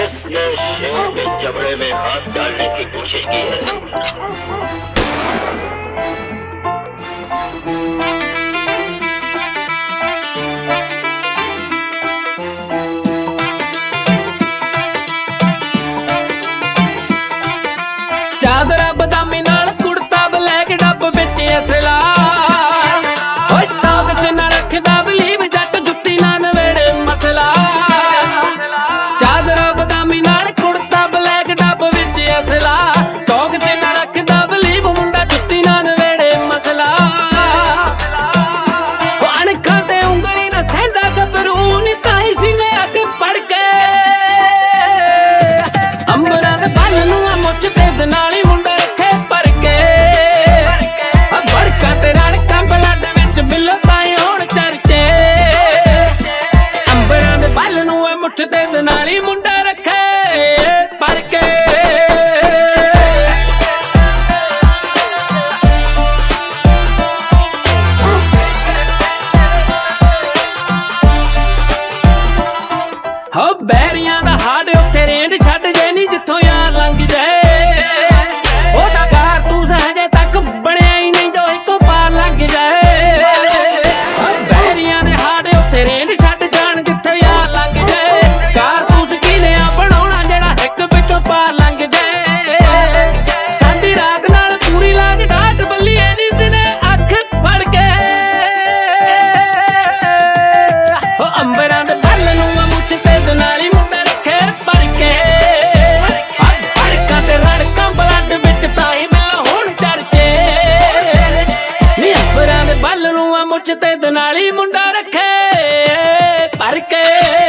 किसने शेर के जबड़े में हाथ डालने की कोशिश की है? ਚਾਦਰਾ ਬਦਾਮੀ ਨਾਲ ਕੁੜਤਾ ਬਲੈਕ ਡੱਬ ਵਿੱਚ ਅਸਲਾ ਓਏ ਟੌਕ ਚ ਨਾ ਰੱਖਦਾ ਬਲੀਵ ਜੱਟ ਜੁੱਤੀ ਨਾ ਨਵੇੜੇ ਮਸਲਾ ਚਾਦਰਾ ਬਦਾਮੀ ਨਾਲ ਕੁੜਤਾ ਬਲੈਕ ਡੱਬ ਵਿੱਚ ਅਸਲਾ ਟੌਕ ਚ ਨਾ ਰੱਖਦਾ ਬਲੀਵ ਮੁੰਡਾ ਜੁੱਤੀ ਨਾ ਨਵੇੜੇ ਮਸਲਾ ਉਹ ਅਣਖਾਂ ਤੇ ਉਂਗਲੀ ਨਾ ਸਹਿੰਦਾ ਗੱਭਰੂ ਨੀ ਤਾਈ ਸੀ ਨੇ ਅੱਗ ਪੜ ਕੇ ਅੰਬਰਾਂ ਦੇ ਬਲ ਨੂੰ ਆ ਮੁੱਛ ਤੇ ਨਾਲ ਹੀ ਮੁੰਡਾ ਰੱਖੇ ਪਰ ਕੇ ਬੜਕਾ ਤੇ ਰੜਕਾਂ ਬਲੱਡ ਵਿੱਚ ਬਿੱਲੋ ਪਾਏ ਹੋਣ ਚਰਚੇ ਅੰਬਰਾਂ ਦੇ ਬਲ ਨੂੰ ਆ ਮੁੱਛ ਤੇ ਨਾਲ ਹੀ ਮੁੰਡਾ ਰੱਖੇ ਪਰ ਕੇ ਹੋ ਬੈਰੀਆਂ ਦਾ ਹਾੜ ਉੱਥੇ ਰੇਂਡ ਛੱਡ ਜੇ ਨੀ ਜਿੱਥੋਂ ਯਾਰ ਲੰਘ ਜਾਏ ਉਹਦਾ ਕਾਰਤੂਸ ਹਜੇ ਤੱਕ ਬਣਿਆ ਹੀ ਨਹੀਂ ਜੋ ਇੱਕੋ ਪਾਰ ਲੰਘ ਜਾਏ ਹੋ ਬੈਰੀਆਂ ਦੇ ਹਾੜ ਉੱਥੇ ਰੇਂਡ ਛੱਡ ਜਾਣ ਜਿੱਥੇ ਯਾਰ ਲੰਘ ਜਾਏ ਕਾਰਤੂਸ ਕਿਨੇ ਆ ਬਣਾਉਣਾ ਜਿਹੜਾ ਇੱਕ ਵਿੱਚੋਂ ਪਾਰ ਲੰਘ ਜਾਏ ਸਾਡੀ ਰਾਤ ਨਾਲ ਪੂਰੀ ਲਾਗ ਡਾਟ ਬੱਲੀਏ ਨੀ ਦਿਨੇ ਅੱਖ ਫੜ ਕੇ ਹੋ ਅੰਬਰਾਂ ਦੇ ਬੱਲ ਨੂੰ ਮੁੱਛ ਤੇ ਨਾਲ ਹੀ ਮੁੰਡਾ ਰੱਖੇ ਪਰ ਕੇ ਬੜਕਾ ਤੇ ਰੜਕਾਂ ਬਲੱਡ ਵਿੱਚ ਤਾਈ ਮਿਲ ਹੁਣ ਚਰਚੇ ਨੀ ਅੰਬਰਾਂ ਦੇ ਬੱਲ ਨੂੰ ਆ ਮੁੱਛ ਤੇ ਨਾਲ ਹੀ ਮੁੰਡਾ ਰੱਖੇ ਪਰ ਕੇ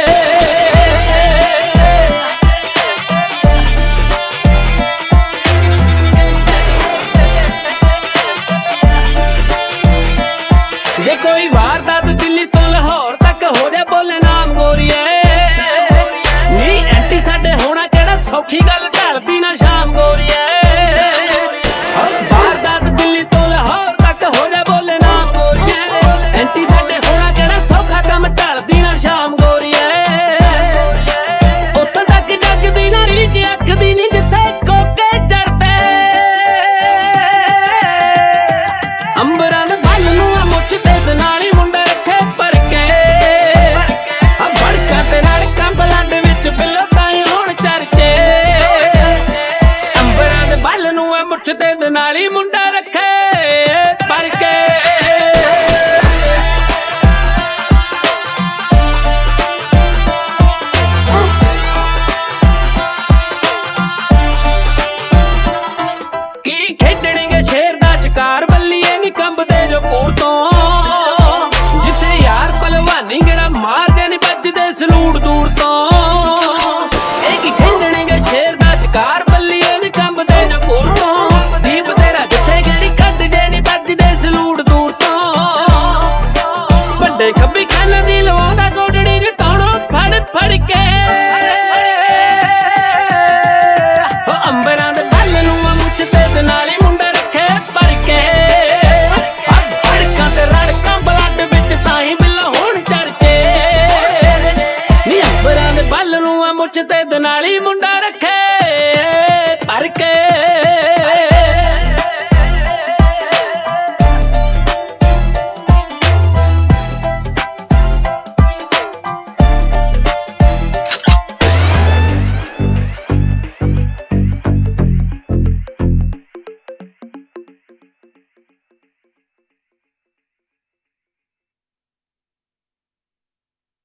ਜੇ ਕੋਈ ਵਾਰਦਾਤ ਦਿੱਲੀ ਤੋਂ ਲਾਹੌਰ ਤੱਕ ਹੋ ਜਾ ਬੋਲੇ ਨਾਮ ਗੋਰੀਏ ਨੀ ਐਂਟੀ ਸਾਡੇ ਹੋਣਾ ਕਿਹੜਾ ਸੌਖੀ ਗੱਲ ਢਲਦੀ ਨਾ ਸ਼ਾਮ ਗੋਰੀਏ ਵਾਰਦਾਤ ਦਿੱਲੀ ਤੋਂ ਲਾਹੌਰ ਤੱਕ ਹੋ ਜਾ ਬੋਲੇ ਨਾਮ ਗੋਰੀਏ ਐਂਟੀ ਸਾਡੇ ਹੋਣਾ ਕਿਹੜਾ ਸੌਖਾ ਕੰਮ ਢਲਦੀ ਨਾ ਸ਼ਾਮ ਗੋਰੀਏ ਉੱਤੋਂ ਤੱਕ ਜੱਗਦੀ ਨਾ ਰੀਝ ਅੱਖ ਦੀ ਨੀ ਜਿੱਥੇ ਕੋਕੇ ਜੜਦੇ ਅੰਬਰਾਂ ਦੇ ਬੱਲ ਨੂੰ ਆ ਮੁੱਛ ਤੇ ਨਾਲ ਹੀ ਮੁੰਡਾ ਰੱਖੇ ਪਰ ਕੇ ਬੜਕਾ ਤੇ ਰੜਕਾਂ ਬਲੱਡ ਵਿੱਚ ਬਿੱਲੋ ਪਾਏ ਹੋਣ ਚਰਚੇ ਅੰਬਰਾਂ ਦੇ ਬੱਲ ਨੂੰ ਆ ਮੁੱਛ ਤੇ ਨਾਲ ਹੀ ਮੁੰਡਾ ਰੱਖੇ ਪਰ ਕੇ ਕੀ ਖੇਡਣਗੇ ਸ਼ੇਰ ਦਾ ਸ਼ਿਕਾਰ ਬੱਲੀਏ ਨੀ ਕੰਬਦੇ ਜੋ ਪੂਰ ਤੋਂ ਜਿੱਥੇ ਯਾਰ ਭਲਵਾਨੀ ਗੇੜਾ ਮਾਰਦੇ ਨੀ ਵੱਜਦੇ ਸਲੂਟ ਦੂਰ ਤੋਂ ਇਹ ਕੀ ਖੇਡਣਗੇ ਸ਼ੇਰ ਦਾ ਸ਼ਿਕਾਰ ਬੱਲੀਏ ਨੀ ਕੰਬਦੇ ਜੋ ਪੂਰ ਤੋਂ ਦੀਪ ਤੇਰਾ ਜਿੱਥੇ ਗੇੜੀ ਕੱਢਦੇ ਨੀ ਵੱਜਦੇ ਸਲੂਟ ਦੂਰ ਤੋਂ ਵੱਡੇ ਖੱਬੀ ਖੰਨ ਦੀ ਲਵਾਉਂਦਾ ਗੋਡੜੀ ਨੀ ਤਾਣੋ ਫੜ ਫੜ ਕੇ ਉਹ ਅੰਬਰਾਂ ਦੇ ਬੱਲ ਨੂੰ ਆ ਮੁੱਛ ਤੇ ਨਾਲ ਹੀ ਮੁੰਡਾ ਰੱਖੇ ਪਰ ਕੇ ਬੜਕਾਂ ਤੇ ਰੜਕਾਂ ਬਲੱਡ ਵਿੱਚ ਤਾਈ ਬਿੱਲ ਹੁਣ ਚਰਚੇ ਨੀ ਅੰਬਰਾਂ ਦੇ ਬੱਲ ਨੂੰ ਆ ਮੁੱਛ ਤੇ ਨਾਲ ਹੀ ਮੁੰਡਾ ਰੱਖੇ ਪਰ ਕੇ